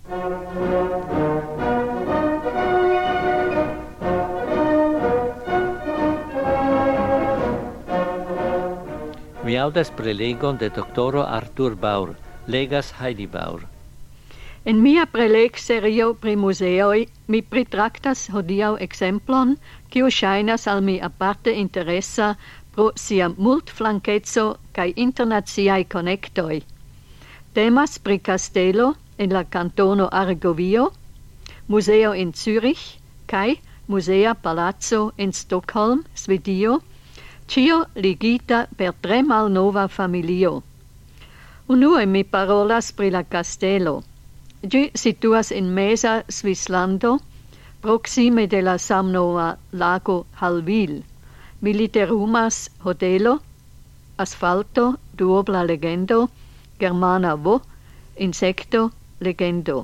Mi audas prelegon de doktoro Artur Baur, legas Heidi Baur. En mia prelegserio pri muzeoj mi pritraktas hodiaŭ ekzemplon, kiu ŝajnas al mi aparte interesa pro sia multflankeco kaj internaciaj konektoj. Temas pri kastelo en la kantono Argovio, museo in Zürich kaj Musea Palazzo en Stockholm, Svedio, cio ligita per tre malnova familio. Unue mi parolas pri la kastelo. Ĝi situas en meza Svislando, proksime de la samnoma lago Halvil. Militerumas hotelo, asfalto, duobla legendo, germana vo, insecto, legendo.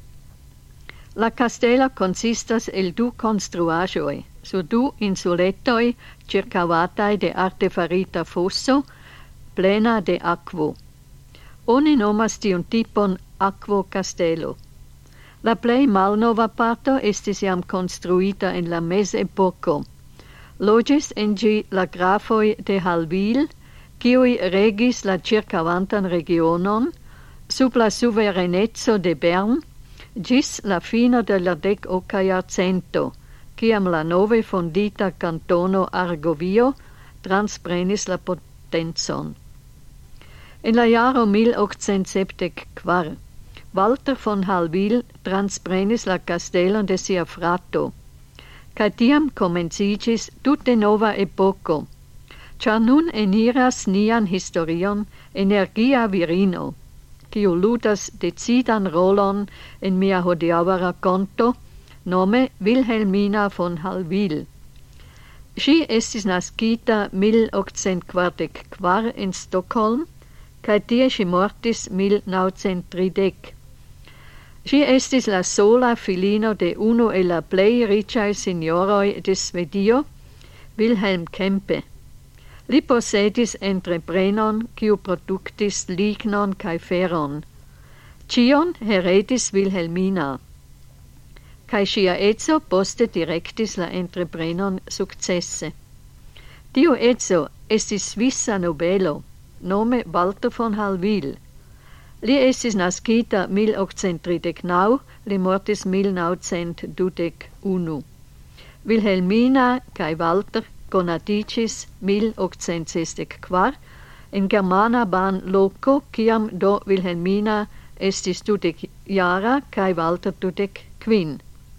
La castela consistas el du construaĵoj, sur du insuletoj ĉirkaŭataj de artefarita fosso, plena de akvo. Oni nomas tiun tipon akvo kastelo. La plej malnova parto estis jam konstruita en la mezepoko. Loĝis en ĝi la grafoj de Halvil, kiuj regis la ĉirkaŭantan regionon sub la suvereneco de Bern ĝis la fino de la 10. jarcento, kiam la nove fondita kantono Argovio transprenis la potencon. En la jaro 1874 Walter von Halvil transprenis la kastelon de sia frato, kaj tiam komenciĝis tute nova epoko, ĉar nun eniras nian historion energia virino, kiu ludas decidan rolon en mia hodiaŭa rakonto, nome Wilhelmina von Halvil. Ŝi estis naskita 1844 en Stockholm, kaj tie ŝi mortis 1930. Ŝi estis la sola filino de unu el la plej riĉaj sinjoroj de Svedio, Wilhelm Kempe. Li posedis entreprenon, kiu produktis lignon kaj feron. Ĉion heredis Wilhelmina, kaj ŝia edzo poste direktis la entreprenon sukcese. Tiu edzo estis svisa nobelo, nome Walter von Halvil. Li estis naskita 1839, li mortis 1921. Wilhelmina kaj Walter konatiĝis 1864 en germana banloko, kiam do Wilhelmina estis 20-jara kaj Walter 25.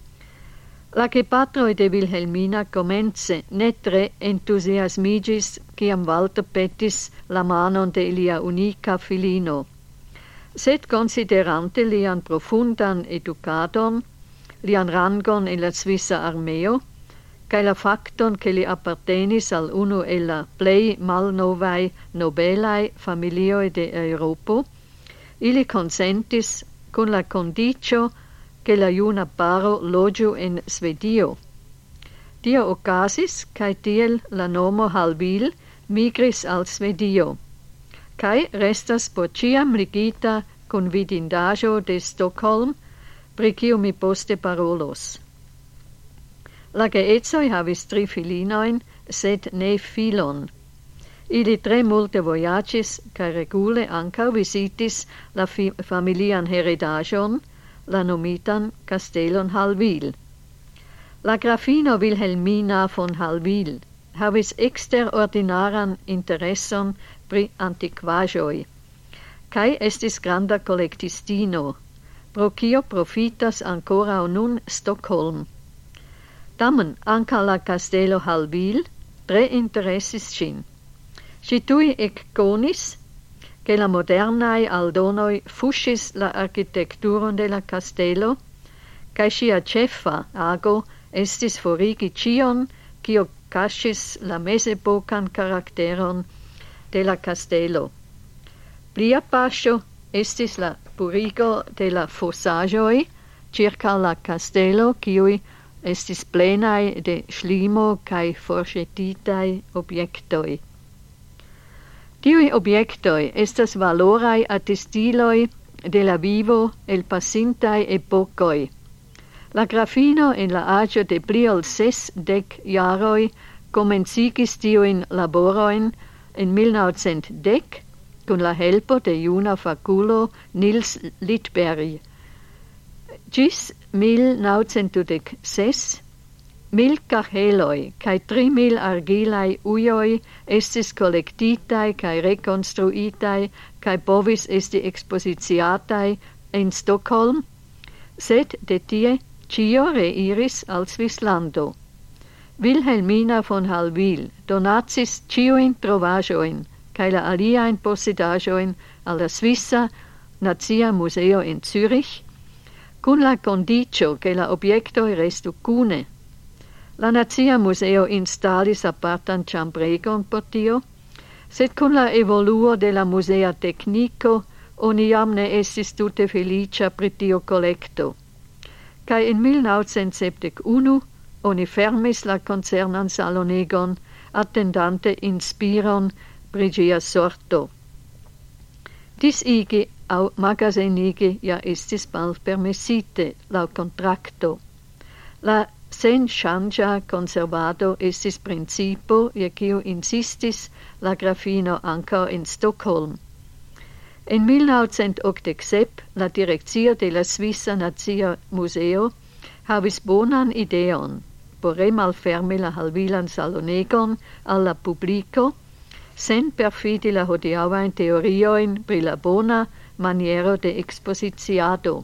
La gepatroj de Wilhelmina komence ne tre entuziasmiĝis, kiam Walter petis la manon de lia unika filino. Sed considerante lian profundan edukadon, lian rangon en la Svisa armeo, kaj la fakton ke li apartenis al unu el la plej malnovaj nobelaj familioj de Eŭropo, ili konsentis kun la kondiĉo ke la juna paro loĝu en Svedio. Tio okazis, kaj tiel la nomo Halvil migris al Svedio, kaj restas por ĉiam ligita kun vidindaĵo de Stockholm, pri kiu mi poste parolos. La geedzoj havis 3 filinojn, sed ne filon. Ili tre multe vojaĝis kaj regule ankaŭ vizitis la familian heredaĵon, la nomitan Kastelon Halvil. La grafino Wilhelmina von Halvil havis eksterordinaran intereson pri antikvaĵoj, kaj estis granda kolektistino, pro kio profitas ankoraŭ nun Stockholm. Tamen ankaŭ la Kastelo Halvil tre interesis ŝin. Ŝi tuj ekkonis, ke la modernaj aldonoj fuŝis la arkitekturon de la kastelo, kaj ŝia ĉefa ago estis forigi ĉion, kio kaŝis la mezepokan karakteron de la kastelo. Plia paŝo estis la purigo de la fosaĵoj ĉirkaŭ la kastelo, kiuj estis plenaj de ŝlimo kaj forĵetitaj objektoj. Tiuj objektoj estas valoraj atestiloj de la vivo el pasintai epocoi. La grafino en la agio de pli ol 60 jaroi comencigis tiuin laboroin en 1910 con la helpo de juna faculo Nils Lidberg. Gis 1906 1000 carheloi cae 3000 argilai ujoi estis collectitai cae reconstruitai cae povis esti expositiatai en Stockholm, sed de tie cio reiris al Svislando. Wilhelmina von Hallwyl donacis cioin trovajoin cae la aliaen posedajoin alla Svissa Nazia Museo in Zürich, cun la condicio che la obiectoi restu cune. La Nazia Museo installis apartan chambregon por tio, sed cun la evoluo de la Musea Technico oni jam ne estis tute felicia pri tio collecto. Cae in 1971 oni fermis la concernan salonegon attendante inspiron pri gia sorto. Disigi au magazinigi ja estis malpermessite lau contracto. La sen changia conservado estis principo je kiu insistis la grafino ankaŭ in Stockholm. En 1987 la direkcio de la Svissa Nazia Museo havis bonan ideon por remalfermi la Hallwylan salonegon al la publico sen perfidi la hodiaŭajn teoriojn pri la bona maniero de exposiciado.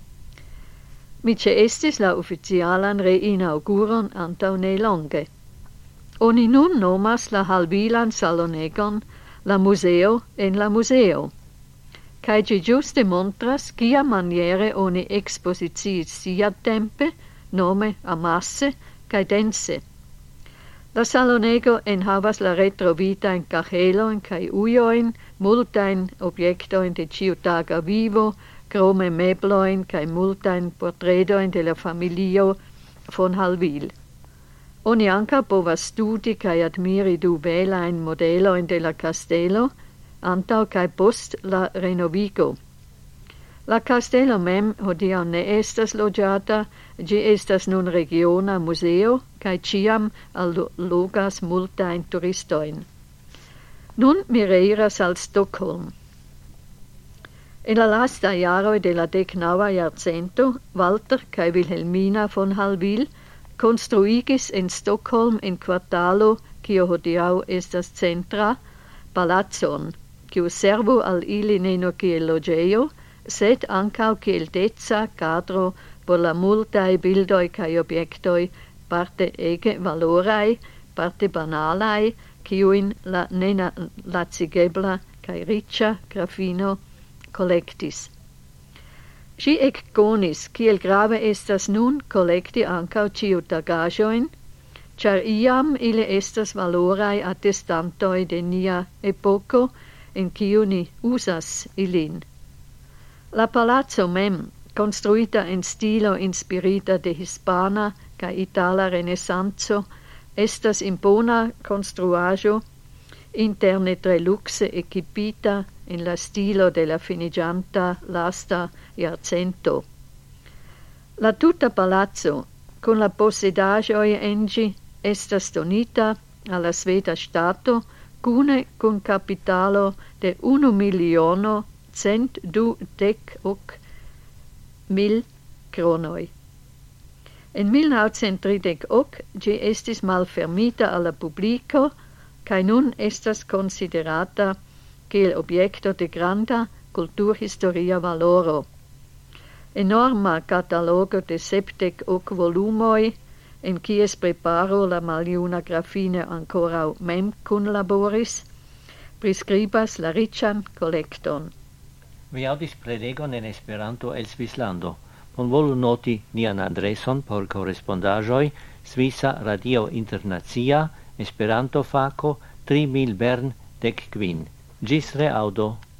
Mi ĉeestis la oficialan reinauguron antaŭ nelonge. Oni nun nomas la Hallwylan salonegon la museo en la museo, kaj ĝi ĝuste montras kia maniere oni ekspoziciis siatempe, nome amasse kaj dense. La salonego enhavas la retrovitajn kahelojn kaj ujojn, multajn objektojn de ĉiutaga vivo, krome meblojn kaj multajn portredojn de la familio von Hallwyl. Oni ankaŭ povas studi kaj admiri du belajn modelojn de la kastelo antaŭ kaj post la renovigo. La kastelo mem hodiaŭ ne estas loĝata, ĝi estas nun regiona museo kaj ĉiam allogas multajn turistojn. Nun mi reiras al Stockholm. En la lasta jaroj de la 19. jarcento, Walter kaj Wilhelmina von Hallwyl konstruigis en Stockholm en kvartalo, kio hodiaŭ estas centra, palacon, kiu servu al ili ne nur kiel loĝejo, sed ankaŭ kiel deca kadro por la multaj bildoj kaj objektoj, parte ege valoraj, parte banalaj, kiujn la nenacigebla kaj riĉa grafino collectis. Si ekkonis, kiel grave estas nun collecti ankaŭ ĉiutagaĵojn, ĉar iam ili estas valoraj atestantoj de nia epoko, en kiu ni uzas ilin. La palaco mem, konstruita en stilo inspirita de hispana kaj itala renesanco, estas impona konstruaĵo, interne tre luxe equipita en la stilo de la finiĝanta lasta jarcento. La tuta palazzo, con la posedaĵoj en ĝi, estas donita al la sveda ŝtato kune kun kapitalo de 1,122,000 kronoj. En 1938 ĝi estis malfermita al la publiko kaj nun estas konsiderata kiel objekto de granda kulturhistoria valoro. Enorma catalogo de 70 volumoj, en kies preparo la maljuna grafino ankoraŭ mem kunlaboris, priskribas la riĉan kolekton. Vi aŭdis prelegon en Esperanto el Svislando. Bonvolu noti nian adreson por korespondaĵoj: Svisa Radio Internacia, Esperanto Fako 3000 Bern 15. Ĝis reaŭdo.